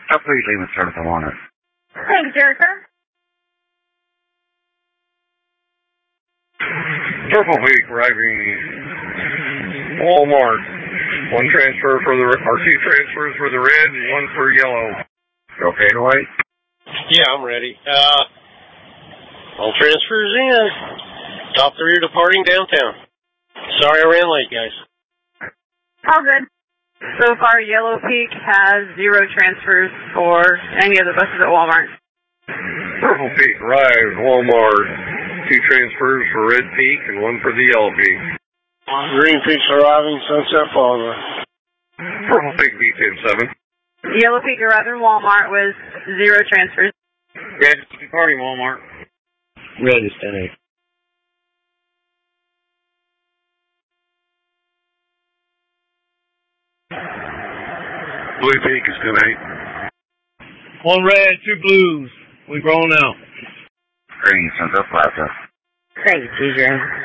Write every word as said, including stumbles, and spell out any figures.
Oh, please leave a service. I want it. Thanks, Jericho. Purple Peak arriving Walmart. One transfer for the, or two transfers for the red and one for yellow. You okay, Dwight? Yeah, I'm ready. Uh, all transfers in. Top three are departing downtown. Sorry I ran late, guys. All good. So far, Yellow Peak has zero transfers for any of the buses at Walmart. Purple Peak arrived Walmart. Two transfers for Red Peak and one for the Yellow Peak. Green Peak's arriving Sunset Plaza. Purple Peak B ten seven. Yellow Peak arriving Walmart with zero transfers. Red departing Walmart. Red is ten eight. Blue Peak is ten eight. One red, two blues. We've rolled out. Green, Sunset Plaza. Thanks, T J.